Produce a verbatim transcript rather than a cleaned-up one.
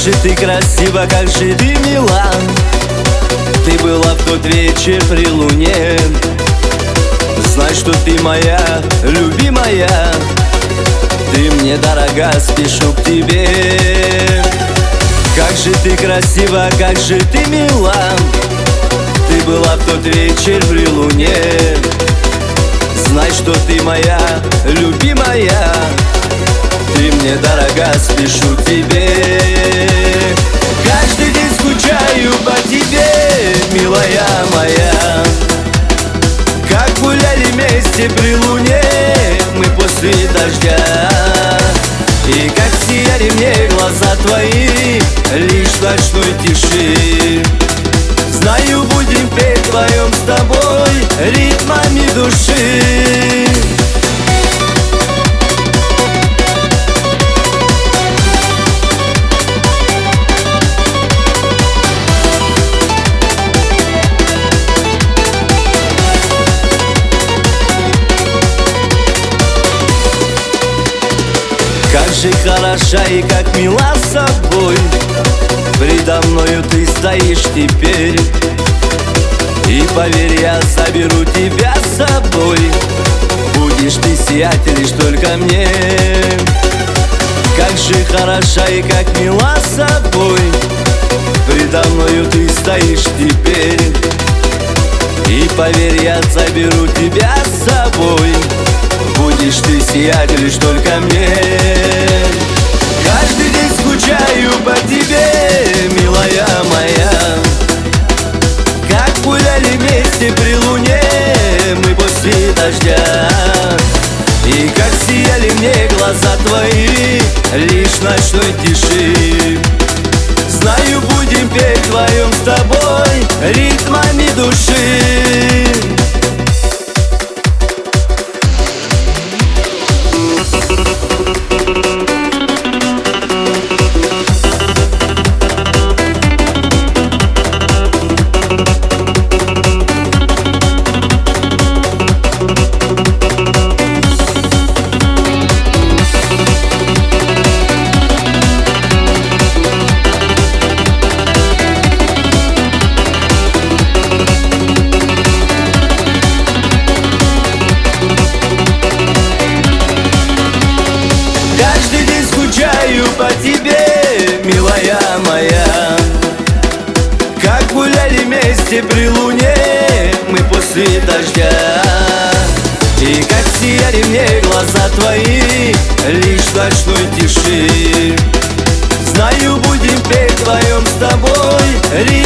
же ты красива, как же ты мила. Ты была в тот вечер при луне. Знай, что ты моя любимая. Ты мне дорога, спешу к тебе. Как же ты красива, как же ты мила. Ты была в тот вечер при луне. Знай, что ты моя любимая. Ты мне дорога, спешу к тебе. Каждый день скучаю по тебе, милая моя. Как гуляли вместе при луне мы после дождя. И как сияли мне глаза твои лишь в ночной тиши. Знаю, будем петь вдвоем с тобой ритмами души. Как же хороша и как мила с собой. Предо мною ты стоишь теперь. И поверь, я заберу тебя с собой. Будешь ты сиять лишь только мне. Как же хороша и как мила с собой. Предо мною ты стоишь теперь. И поверь, я заберу тебя с собой. Будешь ты сиять лишь только мне. Каждый день скучаю по тебе, милая моя. Как гуляли вместе при луне мы после дождя. И как сияли мне глаза твои лишь в ночной тиши. Знаю, будем петь вдвоем с тобой ритмами души. По тебе, милая моя. Как гуляли вместе при луне мы после дождя. И как сияли мне глаза твои лишь в ночной тиши. Знаю, будем петь вдвоем с тобой